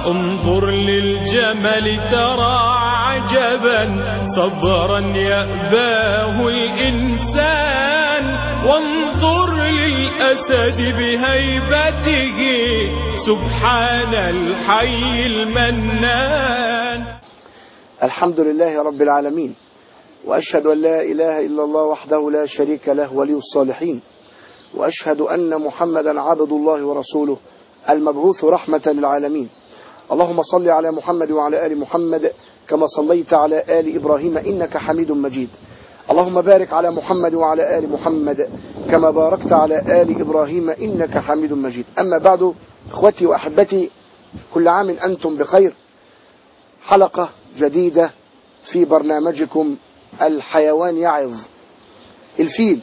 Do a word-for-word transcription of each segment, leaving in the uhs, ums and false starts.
انظر للجمل ترى عجبا صبرا يأباه الإنسان، وانظر للأسد بهيبته سبحان الحي المنان. الحمد لله رب العالمين، وأشهد أن لا إله إلا الله وحده لا شريك له ولي الصالحين، وأشهد أن محمدا عبد الله ورسوله المبعوث رحمة للعالمين. اللهم صل على محمد وعلى آل محمد كما صليت على آل إبراهيم إنك حميد مجيد. اللهم بارك على محمد وعلى آل محمد كما باركت على آل إبراهيم إنك حميد مجيد. أما بعد، إخوتي وأحبتي، كل عام أنتم بخير. حلقة جديدة في برنامجكم الحيوان يعظ. الفيل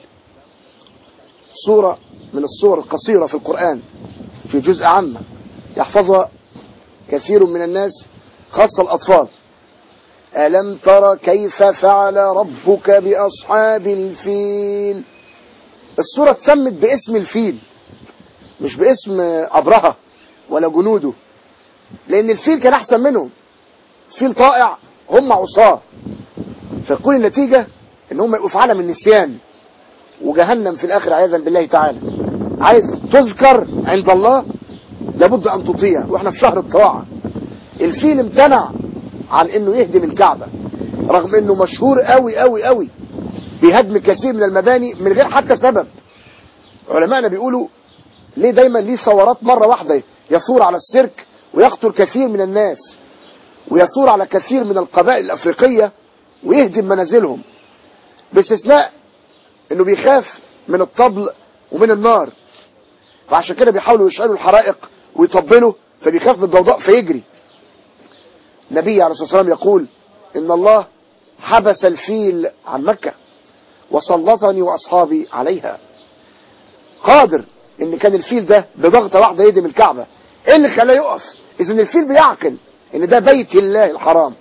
صورة من الصور القصيرة في القرآن، في جزء عامة يحفظها كثير من الناس خاصة الأطفال. ألم تر كيف فعل ربك بأصحاب الفيل؟ الصورة اتسمت باسم الفيل، مش باسم أبرهة ولا جنوده، لأن الفيل كان أحسن منهم. فيل طائع، هم عصاه، فكل النتيجة إن هم يبقوا في عالم النسيان وجهنم في الآخر عياذا بالله تعالى. عايز تذكر عند الله لابد أن تطيع، وإحنا في شهر الطاعة. الفيل امتنع عن إنه يهدم الكعبة، رغم إنه مشهور قوي قوي قوي بهدم كثير من المباني من غير حتى سبب. علماءنا بيقولوا ليه دايما ليه ثورات مرة واحدة يثور على السيرك ويقتل كثير من الناس، ويثور على كثير من القبائل الأفريقية ويهدم منازلهم، باستثناء إنه بيخاف من الطبل ومن النار، فعشان كده بيحاولوا يشعلوا الحرائق ويطبلوا، فبيخاف من الضوضاء فيجري. النبي عليه الصلاة والسلام يقول إن الله حبس الفيل عن مكة وسلطني وأصحابي عليها. قادر إن كان الفيل ده بضغطة واحدة يهدم الكعبة. إيه اللي خلاه يقف؟ إذن الفيل بيعقل إن ده بيت الله الحرام.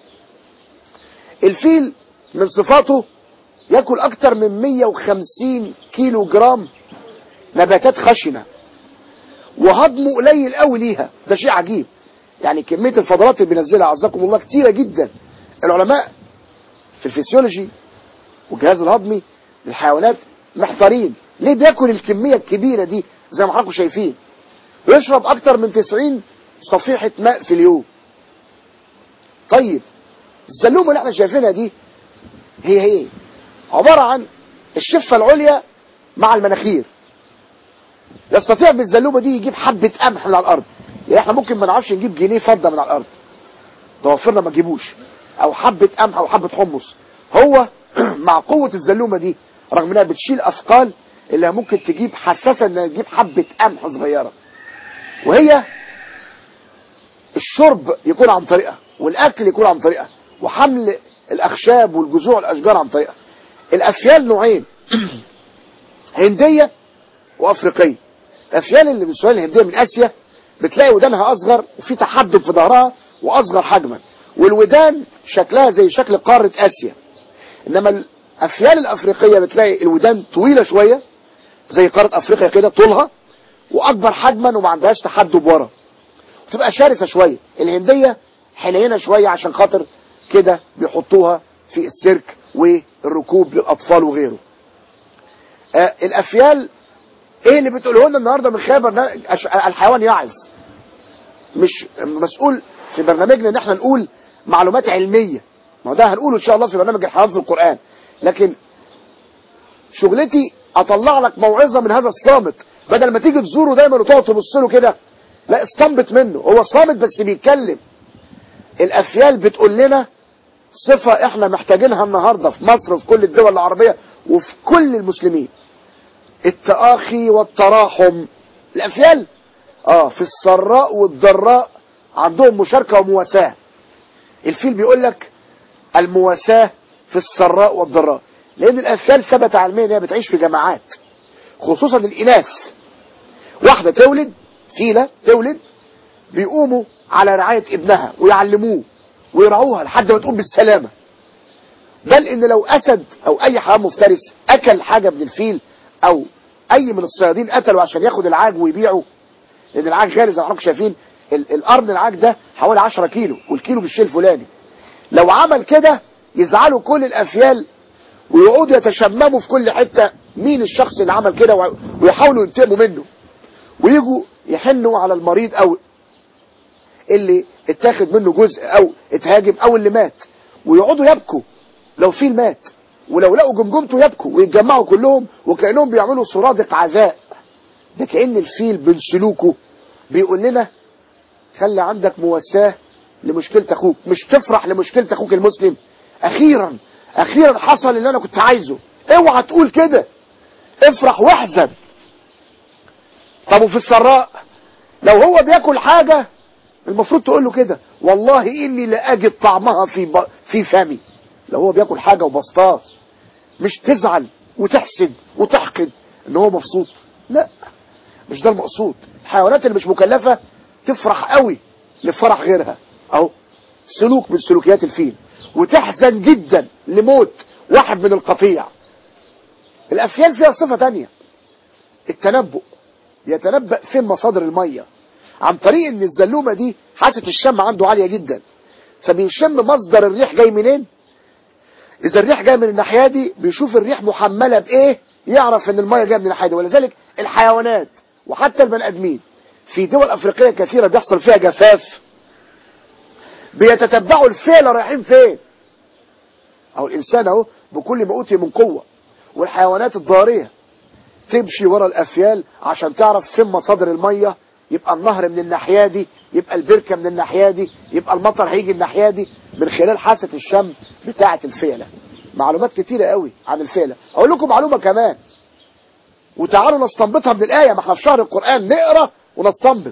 الفيل من صفاته يأكل أكتر من مية وخمسين كيلو جرام نباتات خشنة، وهضمه قليل قوي ليها. ده شيء عجيب، يعني كمية الفضلات اللي بينزلها عزكم الله كتيرة جدا. العلماء في الفسيولوجي والجهاز الهضمي للحيوانات محتارين ليه بياكل الكمية الكبيرة دي زي ما حضراتكم شايفين، ويشرب أكتر من تسعين صفيحة ماء في اليوم. طيب الزلومة اللي احنا شايفينها دي هي هي عبارة عن الشفة العليا مع المناخير. يستطيع بالزلومة دي يجيب حبة قمح من على الأرض. يعني احنا ممكن ما نعرفش نجيب جنيه فضة من على الأرض، ضوافرنا ما تجيبوش، أو حبة قمح أو حبة حمص. هو مع قوة الزلومة دي، رغم انها بتشيل أثقال، اللي ممكن تجيب حساسة انها تجيب حبة قمح صغيرة. وهي الشرب يكون عن طريقها، والأكل يكون عن طريقها، وحمل الأخشاب والجذوع الأشجار عن طريقها. الأفيال نوعين، هندية وأفريقية. الأفيال اللي من السؤال الهندية من آسيا بتلاقي ودانها أصغر وفي تحدب في ظهرها وأصغر حجما، والودان شكلها زي شكل قارة آسيا. إنما الأفيال الأفريقية بتلاقي الودان طويلة شوية زي قارة أفريقيا كده طولها، وأكبر حجما وما عندهاش تحدب ورا، وتبقى شرسة شوية. الهندية حنينة شوية عشان خاطر كده بيحطوها في السيرك والركوب للأطفال وغيره. آه الأفيال ايه اللي بتقوله لنا النهارده من خبر الحيوان يعظ؟ مش مسؤول في برنامجنا ان احنا نقول معلومات علمية، ما ده هنقوله ان شاء الله في برنامج الحيوان في القرآن، لكن شغلتي اطلع لك موعظة من هذا الصامت، بدل ما تيجي تزوره دايما وتقعد تبص له كده. لا، استنبط منه، هو صامت بس بيتكلم. الافيال بتقول لنا صفة احنا محتاجينها النهاردة في مصر وفي كل الدول العربية وفي كل المسلمين: التآخي والتراحم. الأفيال اه في السراء والضراء عندهم مشاركة ومواساة. الفيل بيقول لك المواساة في السراء والضراء، لأن الأفيال ثبت علميا انها بتعيش في جماعات، خصوصا الإناث. واحدة تولد، فيلة تولد، بيقوموا على رعاية ابنها ويعلموه ويرعوها لحد ما تقوم بالسلامة. بل ان لو أسد أو أي حيوان مفترس أكل حاجة من الفيل، أو أي من الصيادين قتلوا عشان ياخد العاج ويبيعه، لأن العاج غالي زي ما حضراتكم شايفين، ال القرن العاج ده حوالي عشرة كيلو، والكيلو بالشيء الفلاني. لو عمل كده يزعلوا كل الافيال ويقعدوا يتشمموا في كل حته مين الشخص اللي عمل كده، ويحاولوا ينتقموا منه، ويجوا يحنوا على المريض او اللي اتاخد منه جزء او اتهاجم او اللي مات، ويقعدوا يبكوا لو فيل مات، ولو لقوا جمجمته يبكوا ويتجمعوا كلهم وكأنهم بيعملوا سرادق عزاء. ده كأن الفيل من سلوكه بيقول لنا خلي عندك مواساة لمشكلة اخوك، مش تفرح لمشكلة اخوك المسلم. اخيرا اخيرا حصل اللي انا كنت عايزه. اوعى تقول كده، افرح واحزن. طب وفي السراء لو هو بياكل حاجة المفروض تقول له كده والله اني لاجد طعمها في ب... في فمي. لو هو بياكل حاجة وبسطاه، مش تزعل وتحسد وتحقد ان هو مبسوط. لا، مش ده المقصود. الحيوانات اللي مش مكلفة تفرح قوي لفرح غيرها، اهو سلوك من سلوكيات الفيل، وتحزن جدا لموت واحد من القطيع. الافيال فيها صفة تانية، التنبؤ. يتنبأ فين مصادر المية، عن طريق ان الزلومة دي حاسة الشم عنده عالية جدا، فبيشم مصدر الريح جاي منين. اذا الريح جاي من الناحية دي بيشوف الريح محملة بايه، يعرف ان المية جايه من الناحية دي. ولذلك الحيوانات وحتى البني ادمين في دول افريقية كثيرة بيحصل فيها جفاف، بيتتبعوا الفيلة رايحين فين. او الانسان اهو بكل ما اوتي من قوة، والحيوانات الضارية تمشي ورا الافيال عشان تعرف فين مصادر المية. يبقى النهر من الناحية دي، يبقى البركة من الناحية دي، يبقى المطر هيجي الناحية دي، من خلال حاسة الشم بتاعة الفيلة. معلومات كتيرة قوي عن الفيلة. اقول لكم معلومة كمان وتعالوا نستنبطها من الآية، ما احنا في شهر القرآن نقرأ ونستنبط.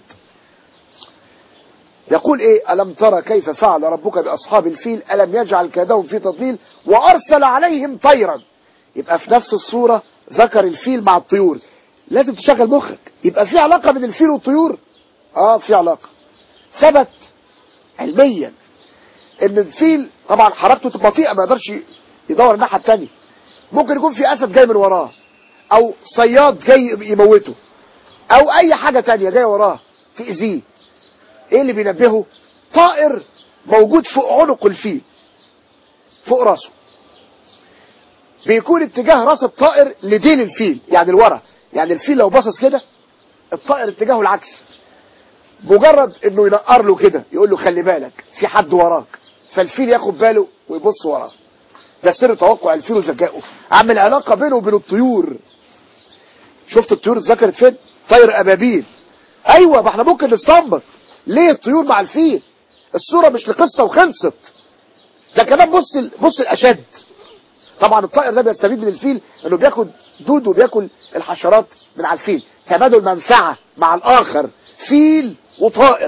يقول ايه؟ ألم ترى كيف فعل ربك بأصحاب الفيل ألم يجعل كيدهم في تضليل وأرسل عليهم طيرا. يبقى في نفس الصورة ذكر الفيل مع الطيور. لازم تشغل مخك، يبقى في علاقة بين الفيل والطيور. اه في علاقة، ثبت علميا ان الفيل طبعا حركته بطيئة ما يقدرش يدور الناحية التانية. ممكن يكون في اسد جاي من وراه، او صياد جاي يموته، او اي حاجة تانية جاي وراه تأذيه. ايه اللي بينبهه؟ طائر موجود فوق عنق الفيل، فوق راسه. بيكون اتجاه راس الطائر لدين الفيل، يعني الورا. يعني الفيل لو باصص كده الطائر اتجاهه العكس. مجرد انه ينقر له كده يقول له خلي بالك في حد وراك، فالفيل ياخد باله ويبص وراه. ده سر توقع الفيل وذكائه. عامل علاقة بينه وبين الطيور. شفت الطيور اتذكرت فين؟ طير ابابيل. ايوه، ما احنا ممكن نستنبط ليه الطيور مع الفيل. الصورة مش لقصة وخلصت، ده كمان بص بص الاشد. طبعا الطائر ده بيستفيد من الفيل انه بياخد دود وبياكل الحشرات من على الفيل، تبادل منفعة مع الاخر، فيل وطائر.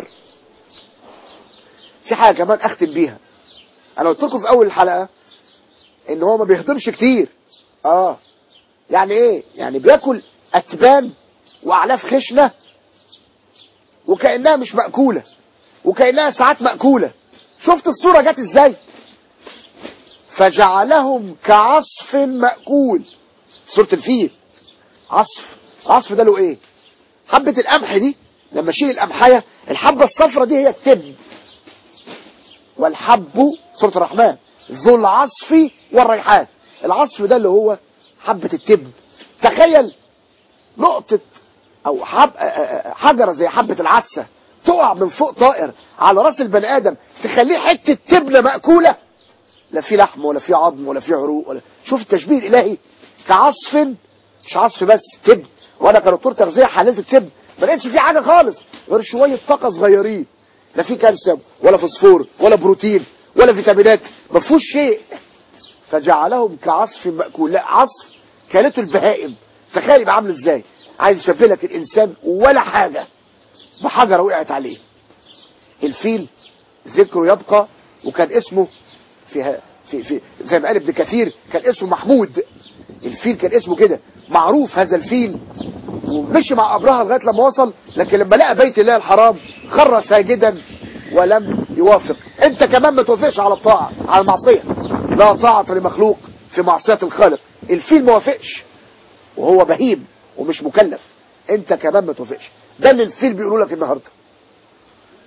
في حاجة كمان اختم بيها. انا قلت لكم في اول الحلقة ان هو ما بيهضمش كتير. اه يعني ايه؟ يعني بياكل اتبان واعلاف خشنة وكأنها مش مأكولة، وكأنها ساعات مأكولة. شفت الصورة جت ازاي؟ فجعلهم كعصف مأكول. صورة الفيل عصف. عصف ده له ايه؟ حبة القمح دي لما اشيل القمحية، الحبة الصفرة دي هي التبن. والحب سورة الرحمن ذو العصف والريحان. العصف ده اللي هو حبة التبن. تخيل نقطة او حب حجرة زي حبة العدسة تقع من فوق طائر على راس البني ادم تخليه حتة تبنة مأكولة. لا في لحم ولا في عظم ولا في عروق ولا. شوف التشبيه الالهي، كعصف. مش عصف بس، تبن. وانا كدكتور تغذية حللت التبن ما لقيتش فيه حاجة خالص غير شوية طاقة صغيرين. لا في كالسيوم ولا فوسفور ولا بروتين ولا فيتامينات، ما فيهوش شيء. فجعلهم كعصف مأكول. لا، عصف كانته البهائم. تخيل يبقى عامل ازاي. عايز يشبه لك الانسان ولا حاجة بحجرة وقعت عليه. الفيل ذكره يبقى، وكان اسمه في في في زي ما قال ابن كثير كان اسمه محمود. الفيل كان اسمه كده، معروف هذا الفيل. ومشي مع أبرهة لغاية لما وصل، لكن لما لقى بيت الله الحرام خر ساجدا ولم يوافق. انت كمان ما توافقش على الطاعة، على المعصية. لا طاعة لمخلوق في معصية الخالق. الفيل ما وافقش وهو بهيم ومش مكلف. انت كمان ما توافقش. ده اللي الفيل بيقولوا لك النهارده.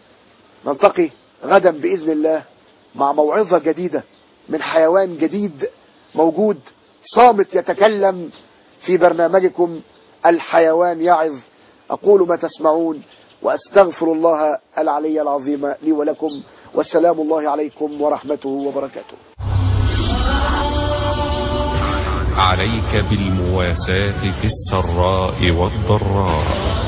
نلتقي غدا بإذن الله مع موعظة جديدة من حيوان جديد موجود صامت يتكلم في برنامجكم الحيوان يعظ. أقول ما تسمعون وأستغفر الله العلي العظيم لي ولكم، والسلام الله عليكم ورحمته وبركاته. عليك بالمواساة في السراء والضراء.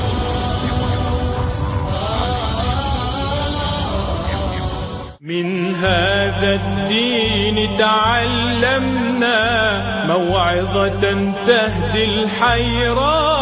من هذا الدين تعلمنا موعظة تهدي الحيران.